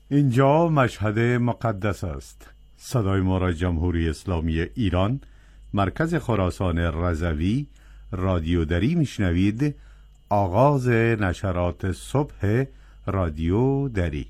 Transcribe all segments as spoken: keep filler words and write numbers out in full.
اینجا مشهد مقدس است. صدای ما را جمهوری اسلامی ایران، مرکز خراسان رضوی، رادیو دری میشنوید. آغاز نشرات صبح رادیو دری.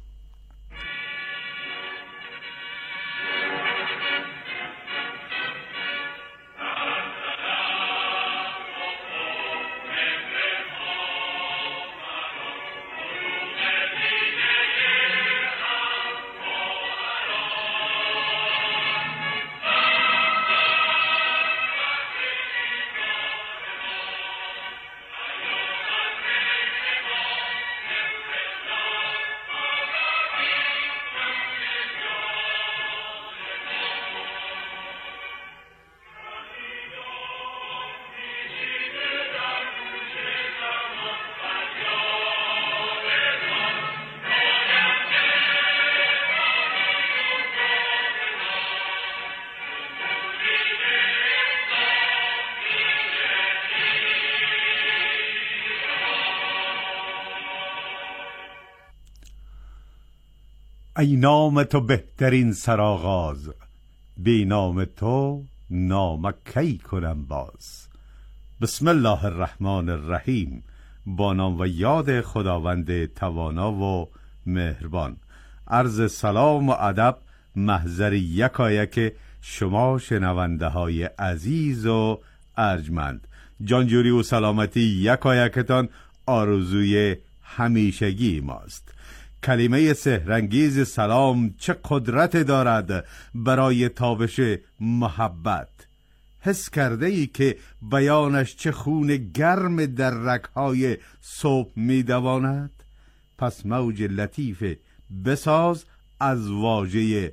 ای نام تو بهترین سرآغاز، بی نام تو نام کی کنم باز. بسم الله الرحمن الرحیم. با نام و یاد خداوند توانا و مهربان. عرض سلام و ادب محضر یکایک شما شنونده های عزیز و ارجمند. جانجوری و سلامتی یکایکتان آرزوی همیشگی ماست. کلمه سحرانگیز سلام چه قدرت دارد برای تابش محبت. حس کرده ای که بیانش چه خون گرم در رگ‌های صبح می دواند؟ پس موج لطیف بساز از واژه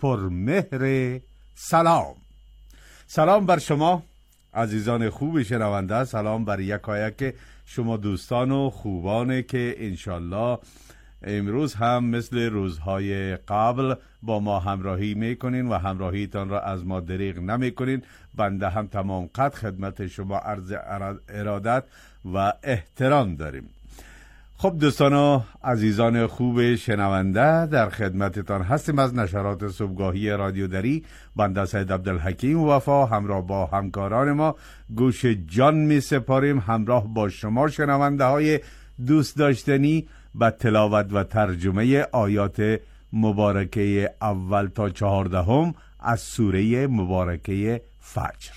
پرمهر سلام. سلام بر شما عزیزان خوب شنونده، سلام بر یکایک شما دوستان و خوبانه که انشالله امروز هم مثل روزهای قبل با ما همراهی میکنین و همراهیتان را از ما دریغ نمیکنین. بنده هم تمام قد خدمت شما عرض ارادت و احترام داریم. خب دوستان و عزیزان خوب شنونده، در خدمتتان هستیم از نشرات صبحگاهی رادیو دری. بنده سید عبدالحکیم وفا همراه با همکاران ما گوش جان می سپاریم همراه با شما شنونده های دوست داشتنی با تلاوت و ترجمه آیات مبارکه اول تا چهاردهم از سوره مبارکه فجر.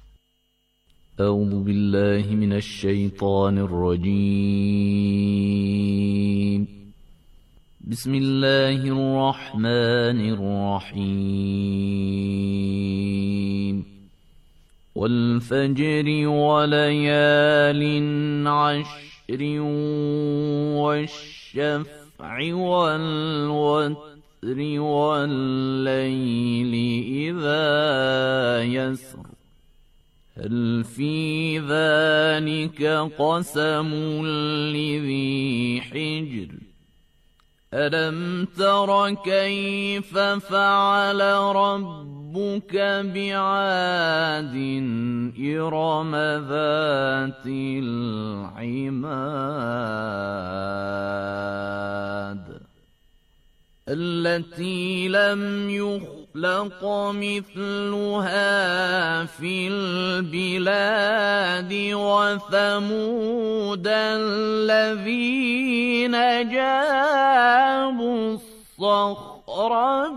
اعوذ بالله من الشیطان الرجیم. بسم الله الرحمن الرحیم. والفجر وليال عشر والشفع والوتر والليل إذا يسر هل في ذلك قسم لذي حجر ألم تر كيف فعل ربك بعاد إرم ذات العماد التي لم يخلق مثلها في البلاد وثمود الذين جابوا الصخر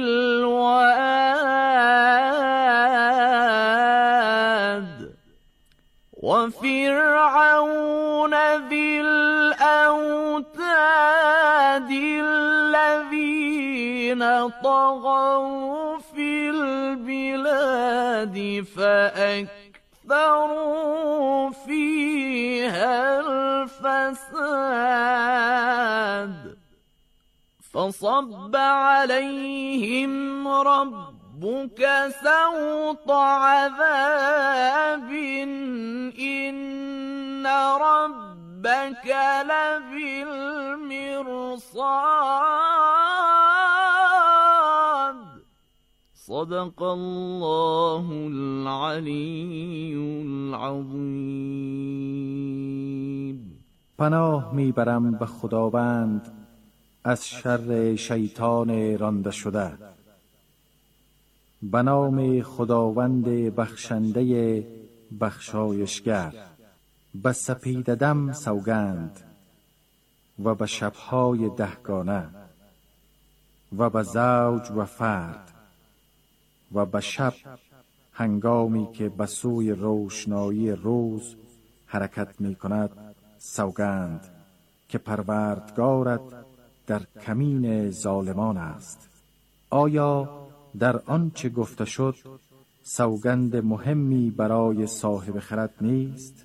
بالواد وفرعون ذي الأوتاد الذين طغوا في البلاد فأكثروا فيها الفساد فصب عليهم ربك سوط عذاب إن ربك لبالمرصاد صدق الله العلی العظیم. پناه میبرم به خداوند از شر شیطان رانده شده. به نام خداوند بخشنده بخشایشگر. به سپیددم سوگند و به شبهای دهگانه و به زوج و فرد و به شب هنگامی که به سوی روشنایی روز حرکت می کند سوگند که پروردگارت در کمین ظالمان است. آیا در آنچه گفته شد سوگند مهمی برای صاحب خرد نیست؟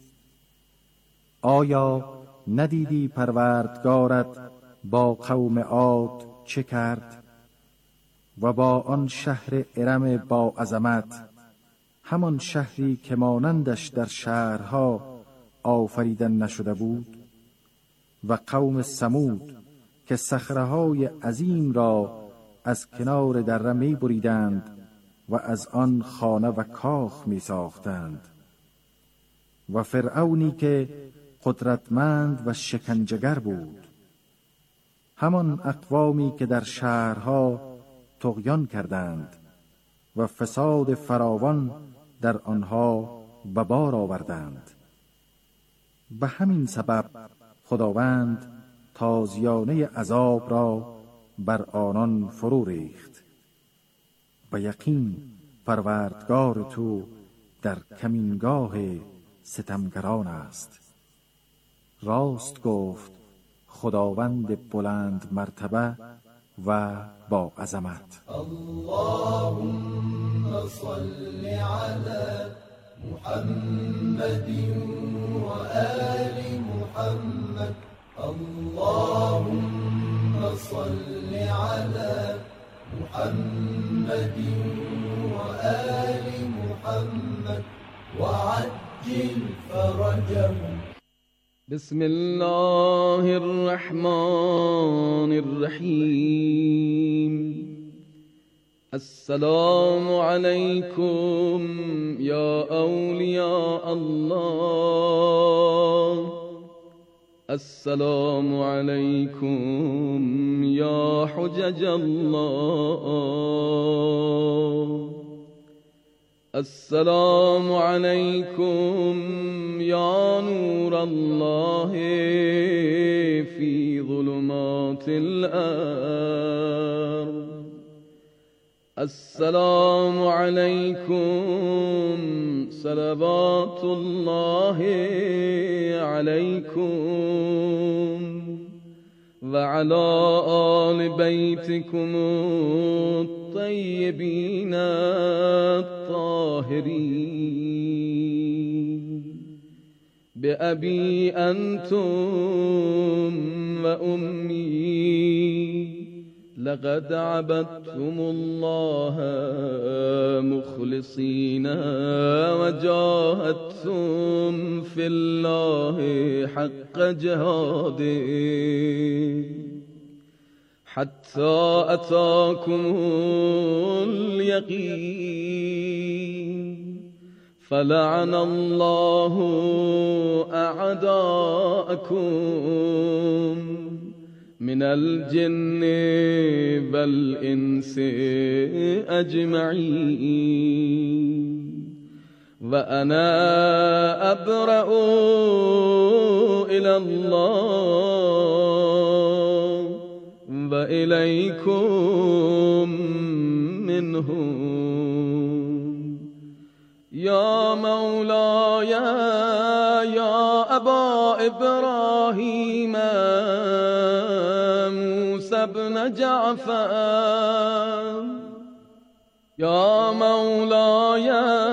آیا ندیدی پروردگارت با قوم عاد چه کرد و با آن شهر ارم با عظمت، همان شهری که مانندش در شهرها آفریدن نشده بود، و قوم ثمود که صخره‌های عظیم را از کنار دره می بریدند و از آن خانه و کاخ می ساختند، و فرعونی که قدرتمند و شکنجه‌گر بود، همان اقوامی که در شهرها طغیان کردند و فساد فراوان در آنها به بار آوردند. به همین سبب خداوند تازیانه عذاب را بر آنان فرو ریخت. به یقین پروردگار تو در کمینگاه ستمگران است. راست گفت خداوند بلند مرتبه و با عظمت. اللهم صل علی محمد و آل محمد. اللهم صل علی محمد و آل محمد و عجل فرجهم. بسم الله الرحمن الرحیم. السلام علیکم یا اولیاء الله. السلام علیکم یا حجج الله. السلام علیکم یا نور الله فی ظلمات الارض. السلام علیکم صلوات الله علیکم و علی آل بیتکم الطیبین الطاهرین. بأبی انتم و امی لقد عبدتم الله مخلصین و جاهدتم فی الله حق جهاده حتی اتاکم الیقین. فلعن الله اعداءکم من الجن والانس اجمعین. و انا ابرأ الی الله و الیکم منهم. یا مولاي یا ابا ابراهیم موسی بن جعفر. یا مولاي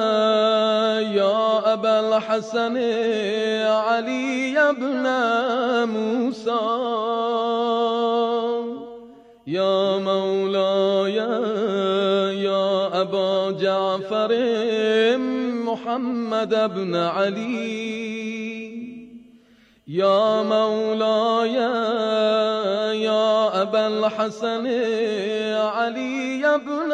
یا ابا الحسن علی بن موسی. یا مولاي یا ابا جعفر محمد بن علی. یا مولاي یا ابا الحسن علی بن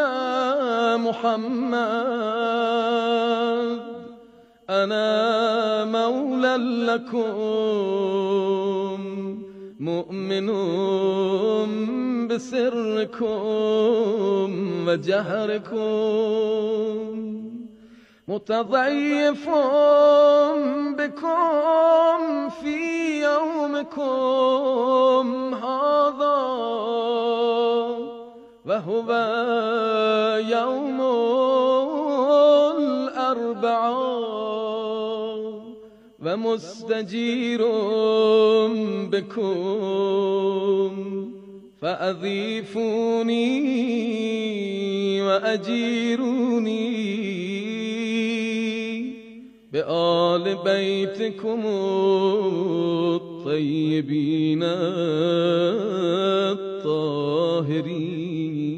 محمد. انا مولا لكم مؤمن بسركم وجهركم متضيف بكم في يومكم هذا وهو يوم الأربعاء ومستجير بكم فأضيفوني وأجيروني بآل بيتكم الطيبين الطاهرين.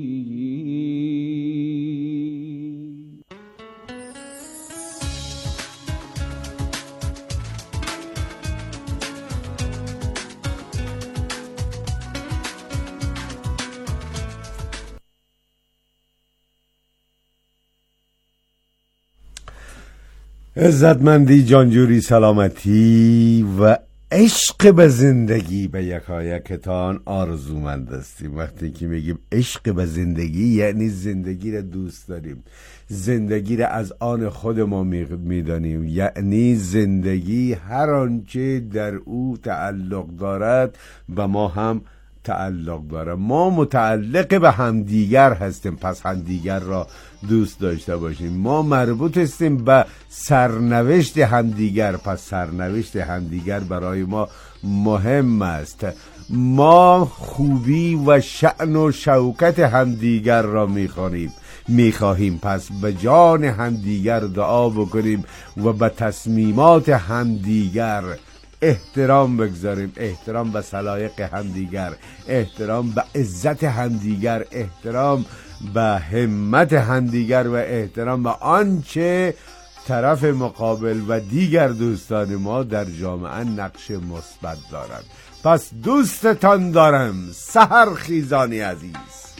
عزتمندی، جانجوری، سلامتی و عشق به زندگی به یکایکتان آرزومند هستیم. وقتی که میگیم عشق به زندگی یعنی زندگی را دوست داریم، زندگی را از آن خود ما میدانیم، یعنی زندگی هر آنچه در او تعلق دارد و ما هم تعلق داره. ما متعلق به همدیگر هستیم، پس همدیگر را دوست داشته باشیم. ما مربوط هستیم به سرنوشت همدیگر، پس سرنوشت همدیگر برای ما مهم است. ما خوبی و شأن و شوکت همدیگر را میخوانیم میخواهیم، پس به جان همدیگر دعا بکنیم و به تصمیمات همدیگر احترام بگذاریم، احترام به سلایق همدیگر، احترام به عزت همدیگر، احترام به همت همدیگر و احترام به آنچه طرف مقابل و دیگر دوستان ما در جامعه نقش مثبت دارند. پس دوستتان دارم سحر خیزانی عزیز.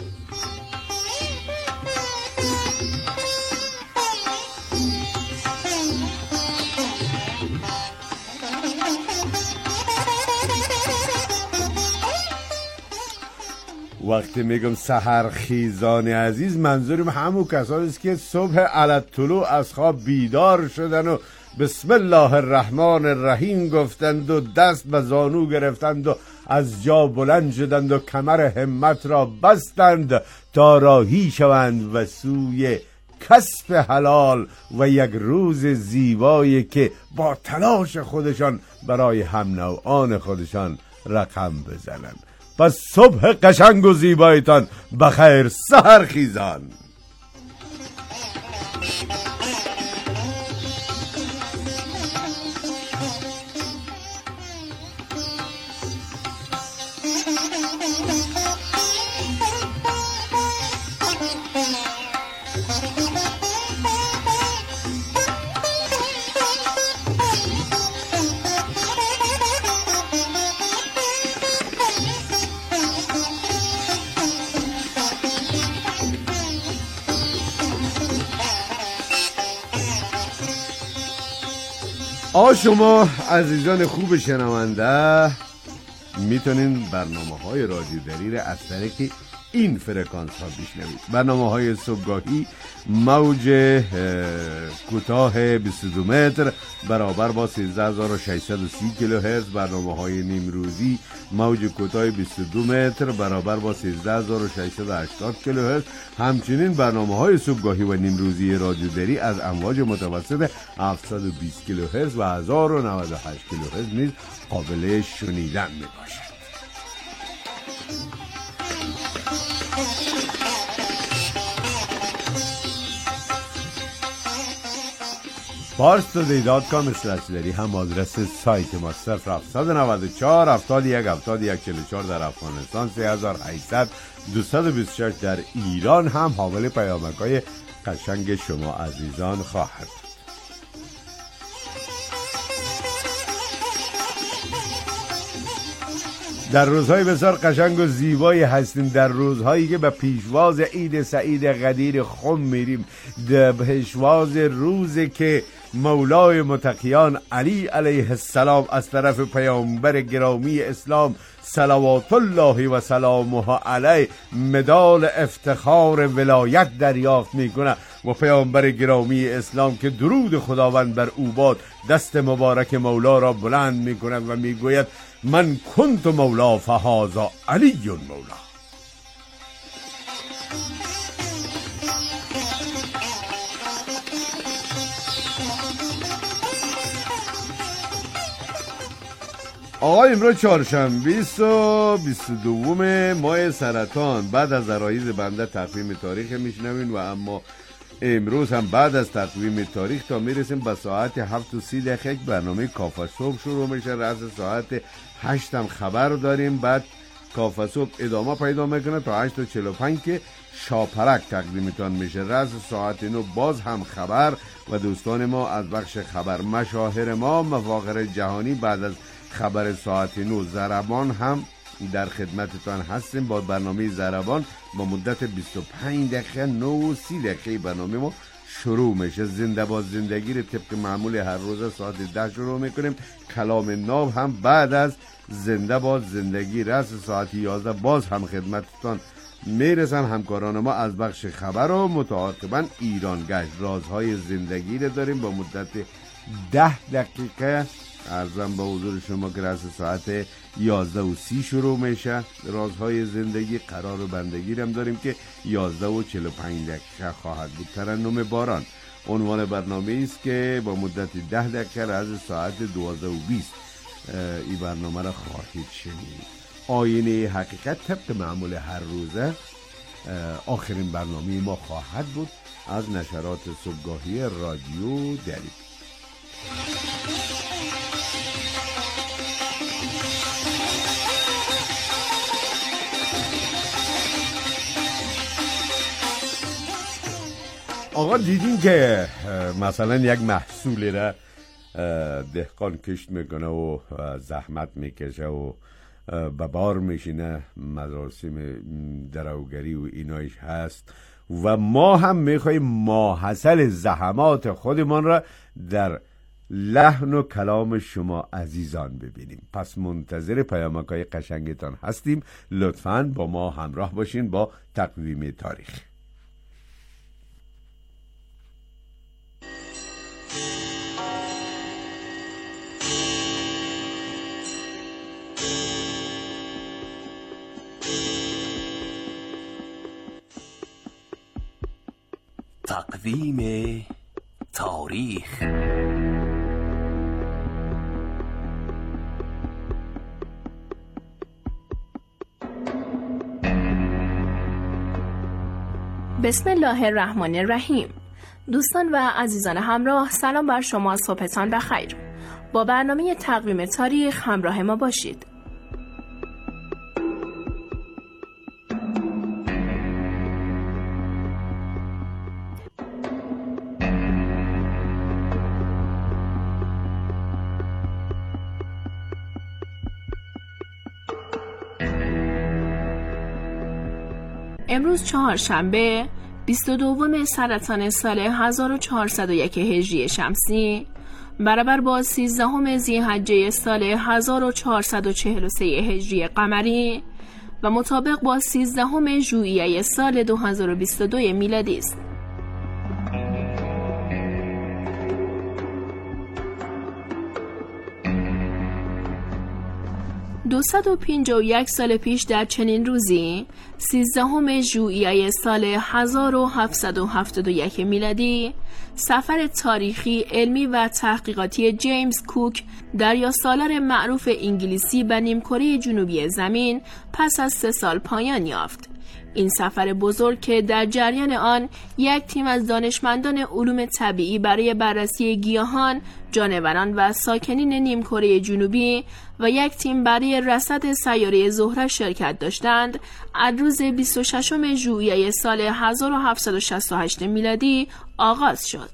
وقتی میگم سحر خیزان عزیز، منظورم همون کسانی است که صبح علی طلوع از خواب بیدار شدن و بسم الله الرحمن الرحیم گفتند و دست به زانو گرفتند و از جا بلند شدند و کمر همت را بستند تا راهی شوند و سوی کسب حلال و یک روز زیبایی که با تلاش خودشان برای هم نوعان خودشان رقم بزنند. پس صبح قشنگ و زیبایتان بخیر سحر خیزان. آ شما عزیزان خوب شنونده میتونین برنامه های رادیو دری را از طریق این فرکانس ها بشنوید. برنامه های صبحگاهی موج کوتاه بیست و دو متر برابر با سیزده هزار و ششصد و سی کیلوهرتز، برنامه های نیم روزی موج کوتاه بیست و دو متر برابر با سیزده هزار و ششصد و هشتاد کیلوهرتز. همچنین برنامه های صبحگاهی و نیم روزی رادیو دری از امواج متوسط هفتصد و بیست کیلوهرتز و هزار و نود و هشت کیلوهرتز نیز قابل شنیدن می باشد. پارس تودی دات کام اسلش دری هم آدرس سایت ما. صفر هفتصد و نود و چهار هفتاد و یک هفتاد و یک چهل و چهار در افغانستان، سه هزار و هشتصد دویست و بیست و شش در ایران هم حامل پیامک‌های قشنگ شما عزیزان خواهد. در روزهای بسیار قشنگ و زیبایی هستیم، در روزهایی که به پیشواز عید سعید قدیر خم میریم، در پیشواز روزی که مولای متقیان علی علیه السلام از طرف پیامبر گرامی اسلام صلوات الله و سلامه علیه مدال افتخار ولایت دریافت میکنه و پیامبر گرامی اسلام که درود خداوند بر او باد دست مبارک مولا را بلند میکند و میگوید من کنت مولا فهذا علی مولا. آقا امروز چهارشنبه بیست و بیست و دوم ماه سرطان، بعد از عرایض بنده تقویم تاریخ میشنوین و اما امروز هم بعد از تقویم تاریخ تا میرسیم به ساعت هفت و سی دقیقه برنامه کافه صبح شروع میشه. رأس ساعت هشت هم خبر داریم، بعد کافه صبح ادامه پیدا میکنه تا هشت و چهل و پنج که شاپرک تقدیمتان میشه. رأس ساعت نو باز هم خبر و دوستان ما از بخش خبر مشاهیر ما مفاخر جهانی. بعد از خبر ساعت نو ضربان هم در خدمتتان هستیم با برنامه ضربان با مدت بیست و پنج دقیقه. نه و سی دقیقه برنامه ما شروع میشه. زنده با زندگی رو طبق معمول هر روز ساعت ده شروع میکنیم. کلام ناب هم بعد از زنده با زندگی رس ساعت یازده باز هم خدمتتان میرسن همکاران ما از بخش خبر و متعاقبا ایران گشت. رازهای زندگی رو داریم با مدت ده دقیقه. عرضم به حضور شما که رس ساعت یازده و سی شروع میشه. رازهای زندگی قرار و بندگی هم داریم که یازده و چهل و پنج دقیقه خواهد بود. ترنم باران عنوان برنامه است که با مدت ده دقیقه رس ساعت دوازده و بیست این برنامه را خواهید شنید. آینه حقیقت طبق معمول هر روزه آخرین برنامه ما خواهد بود از نشرات صبحگاهی رادیو دری. آقا دیدین که مثلا یک محصولی را دهقان کشت میکنه و زحمت میکشه و به بار میشینه، مراسم دروگری و اینایش هست و ما هم میخواییم ماحصل زحمات خودمان را در لحن و کلام شما عزیزان ببینیم. پس منتظر پیامک‌های قشنگتان هستیم. لطفاً با ما همراه باشین با تقویم تاریخ. تقویم تاریخ. بسم الله الرحمن الرحیم. دوستان و عزیزان همراه، سلام بر شما، صبحتان بخیر. با برنامه تقویم تاریخ همراه ما باشید. امروز چهارشنبه بیست و دوم سرطان سال هزار و چهارصد و یک هجری شمسی برابر با سیزدهم ذی‌حجه سال هزار و چهارصد و چهل و سه هجری قمری و مطابق با سیزدهم ژوئیه سال دو هزار و بیست و دو میلادی است. دویست و پنجاه و یک سال پیش در چنین روزی، سیزدهم ژوئیه سال هزار و هفتصد و هفتاد و یک میلادی، سفر تاریخی، علمی و تحقیقاتی جیمز کوک، دریاسالار معروف انگلیسی به نیمکره جنوبی زمین، پس از سه سال پایان یافت. این سفر بزرگ که در جریان آن یک تیم از دانشمندان علوم طبیعی برای بررسی گیاهان، جانوران و ساکنین نیمکره جنوبی و یک تیم برای رصد سیاره زهره شرکت داشتند، از روز بیست و ششم ژوئیه سال هزار و هفتصد و شصت و هشت میلادی آغاز شد.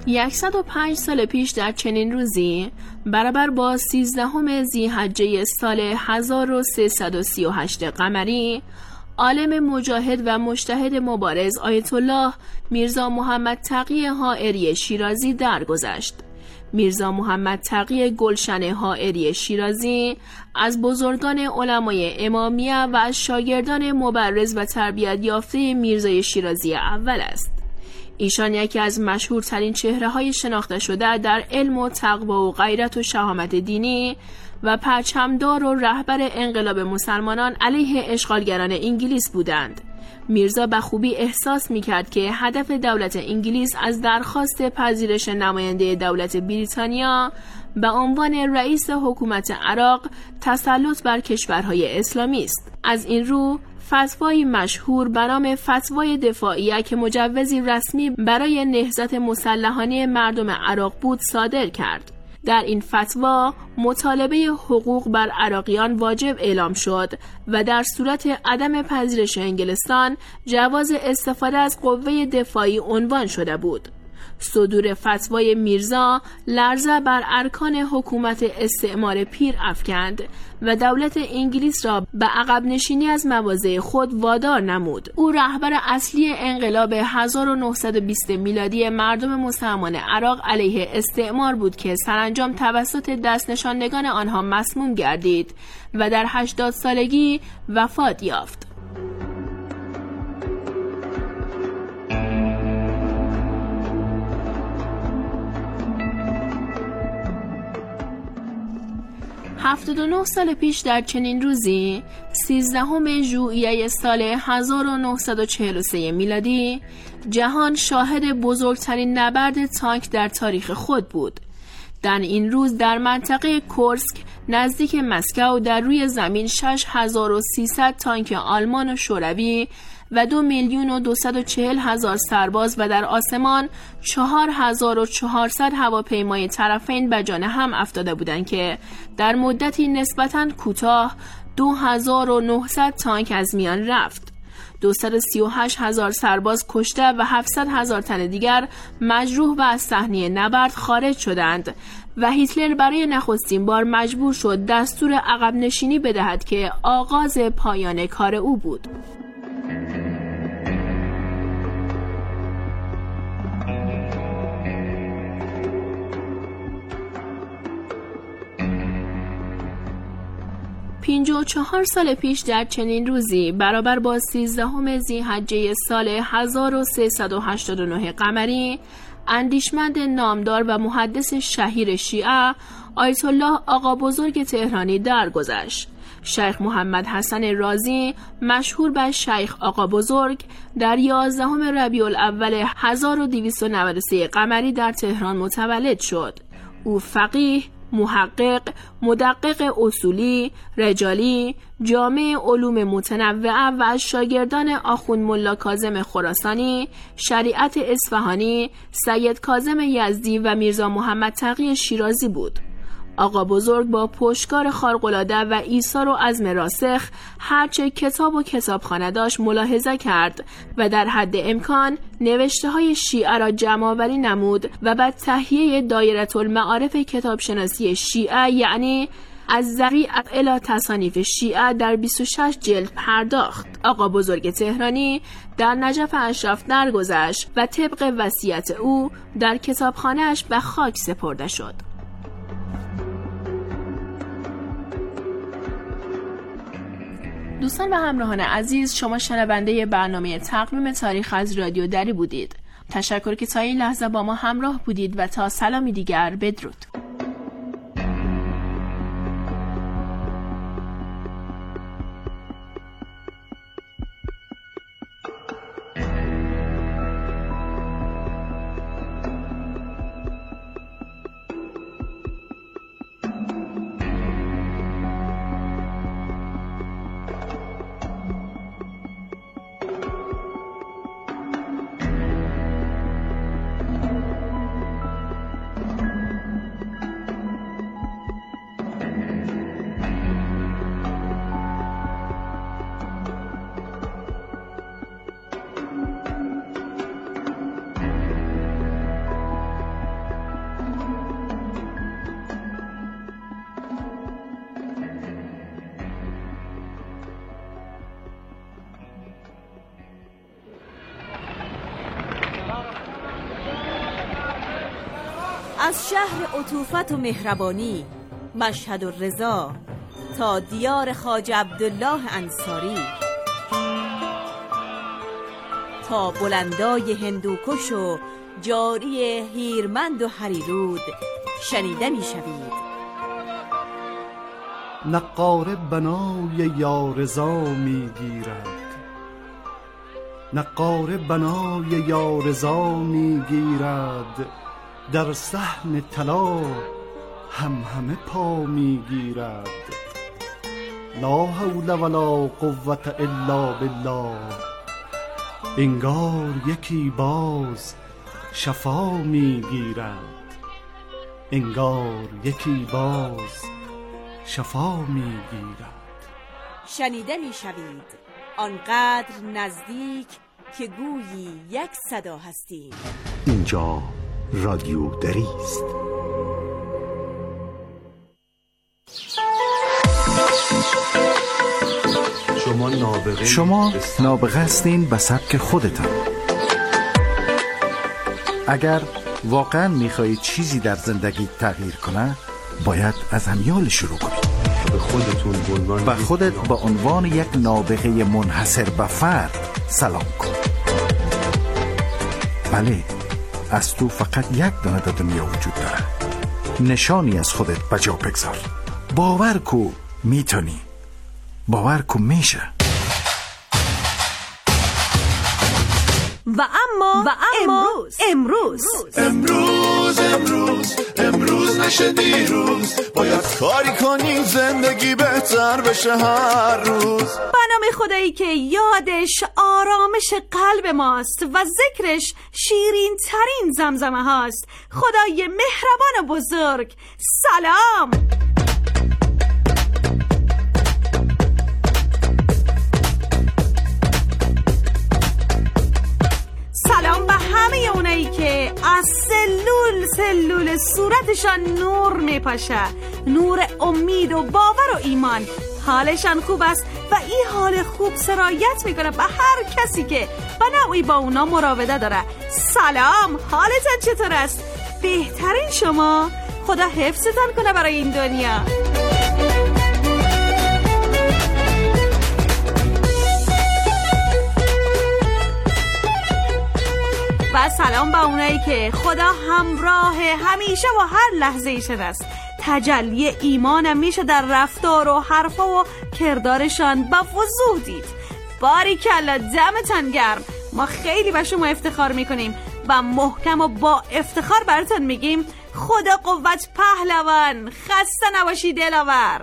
صد و پنج سال پیش در چنین روزی برابر با سیزدهم ذی‌حجه سال هزار و سیصد و سی و هشت قمری، عالم مجاهد و مجتهد مبارز آیت الله میرزا محمد تقی حائری شیرازی درگذشت. میرزا محمد تقی گلشن حائری شیرازی از بزرگان علمای امامیه و از شاگردان مبرز و تربیت یافته میرزای شیرازی اول است. ایشان یکی از مشهورترین چهره‌های شناخته شده در علم و تقوا و غیرت و شهامت دینی و پرچمدار و رهبر انقلاب مسلمانان علیه اشغالگران انگلیس بودند. میرزا به خوبی احساس می‌کرد که هدف دولت انگلیس از درخواست پذیرش نماینده دولت بریتانیا به عنوان رئیس حکومت عراق تسلط بر کشورهای اسلامی است. از این رو فتوایی مشهور به نام فتوای دفاعیه که مجوزی رسمی برای نهضت مسلحانه مردم عراق بود صادر کرد. در این فتوا مطالبه حقوق بر عراقیان واجب اعلام شد و در صورت عدم پذیرش انگلستان جواز استفاده از قوه دفاعی عنوان شده بود. صدور فتوای میرزا لرزه بر ارکان حکومت استعمار پیر افکند و دولت انگلیس را به عقب نشینی از مواضع خود وادار نمود. او رهبر اصلی انقلاب هزار و نهصد و بیست میلادی مردم مسلمان عراق علیه استعمار بود که سرانجام توسط دست نشاندگان آنها مسموم گردید و در هشتاد سالگی وفات یافت. هفتاد و نه سال پیش در چنین روزی، سیزدهم ژوئیه سال هزار و نهصد و چهل و سه میلادی، جهان شاهد بزرگترین نبرد تانک در تاریخ خود بود. در این روز در منطقه کورسک نزدیک مسکو در روی زمین شش هزار و سیصد تانک آلمان و شوروی و دو میلیون و دویست و چهل هزار سرباز و در آسمان چهار هزار و چهارصد هواپیمای طرفین به جان هم افتاده بودند که در مدتی نسبتاً کوتاه دو هزار و نهصد تانک از میان رفت. دویست و سی و هشت هزار سرباز کشته و هفتصد هزار تن دیگر مجروح و از صحنه نبرد خارج شدند و هیتلر برای نخستین بار مجبور شد دستور عقب نشینی بدهد که آغاز پایان کار او بود. پنجاه و چهار سال پیش در چنین روزی برابر با سیزدهم ذی‌حجه سال هزار و سیصد و هشتاد و نه قمری، اندیشمند نامدار و محدث شهیر شیعه آیت الله آقا بزرگ تهرانی درگذشت. شیخ محمد حسن رازی مشهور به شیخ آقا بزرگ در یازدهم ربیع الاول هزار و دویست و نود و سه قمری در تهران متولد شد. او فقیه، محقق، مدقق اصولی، رجالی، جامع علوم متنوعه و از شاگردان آخوند ملا کاظم خراسانی، شریعت اصفهانی، سید کاظم یزدی و میرزا محمد تقی شیرازی بود. آقا بزرگ با پشتکار خارق‌العاده و ایثار و عزم راسخ هرچه کتاب و کتابخانه داشت ملاحظه کرد و در حد امکان نوشته های شیعه را جمع‌آوری نمود و بعد تهیه دایره المعارف کتابشناسی شیعه یعنی از ذریعه الی تصانیف شیعه در بیست و شش جلد پرداخت. آقا بزرگ تهرانی در نجف اشرف درگذشت و طبق وصیت او در کتابخانه‌اش به خاک سپرده شد. دوستان و همراهان عزیز، شما شنونده برنامه تقویم تاریخ از رادیو دری بودید. تشکر که تا این لحظه با ما همراه بودید و تا سلامی دیگر بدرود. از شهر عطوفت و مهربانی مشهد و رضا تا دیار خواجه عبدالله انصاری، تا بلندای هندوکش و جاری هیرمند و هریرود شنیده می شوید. نقاره بنای یارضا می گیرد، نقاره بنای یارضا می گیرد، در صحن طلا هم همه پا می گیرد. لا حول ولا قوة الا بالله، انگار یکی باز شفا می گیرد، انگار یکی باز شفا می گیرد. شنیده می شوید آنقدر نزدیک که گویی یک صدا هستید. اینجا رادیو دری است. شما نابغه شما نابغه هستین به سبک خودتان. اگر واقعا میخواهید چیزی در زندگی تغییر کنه، باید از همیال شروع کنید. به خودتون به خودت با عنوان یک نابغه منحصر به فرد سلام کن. بله، از تو فقط یک دانه در دنیا وجود داره. نشانی از خودت بجا بگذار. باور کو میتونی، باور کو میشه. و اما و اما امروز امروز امروز امروز امروز نشه دیروز، باید کاری کنیم زندگی بهتر بشه هر روز. به نام خدایی که یادش آرامش قلب ماست و ذکرش شیرین ترین زمزمه هاست، خدای مهربان و بزرگ، سلام. سلام به همه اونایی که از سلول سلول صورتشان نور میپاشه، نور امید و باور و ایمان. حالشان خوب است و این حال خوب سرایت میکنه به هر کسی که به نوعی با اونا مراوده داره. سلام، حالتان چطور است؟ بهترین شما. خدا حفظتان کنه برای این دنیا. و سلام به اونایی که خدا همراه همیشه و هر لحظه ایشون است. تجلی ایمان میشه در رفتار و حرفا و کردارشان با وضوح دید. باریکلا، دمتان گرم. ما خیلی به شما افتخار میکنیم و محکم و با افتخار براتون میگیم خدا قوت پهلوان. خسته نباشی دلاور.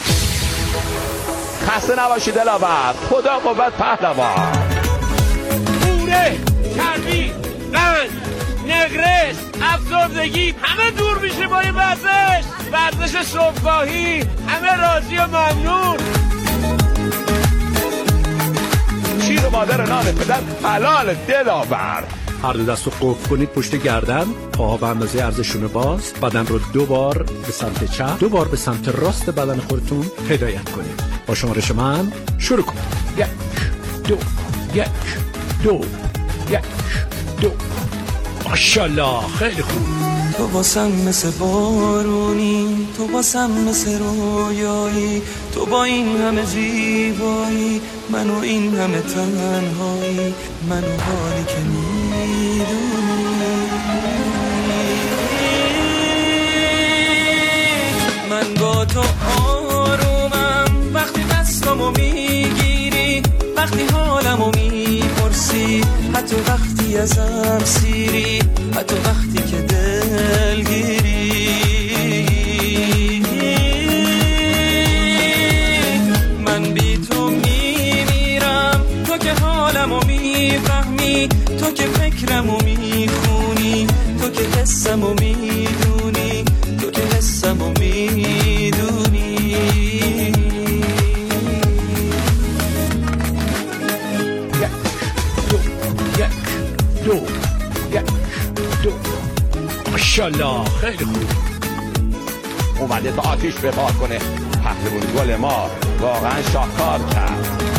خسته نباشی دلاور. خدا قوت پهلوان. پوره، چربی، قند، نگرس، افسردگی همه دور میشه با این ورزش. ورزش صبحگاهی، همه راضی و ممنون. شیر و مادر نان پدر حلال دلاور. هر دو دست رو قفل کنید پشت گردن، پاها به اندازه عرض شونه باز، بدن رو دو بار به سمت چپ، دو بار به سمت راست بدن خودتون هدایت کنید. با شمارش من شروع کنید. یک دو یک دو یک دو. ماشاءالله، خیلی خوب. تو واسم مثل بارونی، تو واسم مثل رویایی، تو با این همه زیبایی، منو این همه تنهایی، منو حالی که میدونی. من با تو آرومم وقتی دستامو میگیری، وقتی حالمو میپرسی، حتی وقتی ازم سیری، حتی وقتی که دلگیری. من بی تو میمیرم، تو که حالمو میفهمی، تو که فکرمو میخونی، تو که حسمو میدونی، تو که حسمو میدونی. دو یک دو. ماشاءالله، خیلی خوب. اومده تا آتیش بپار کنه. پهلوان گل ما واقعا شاهکار کرد.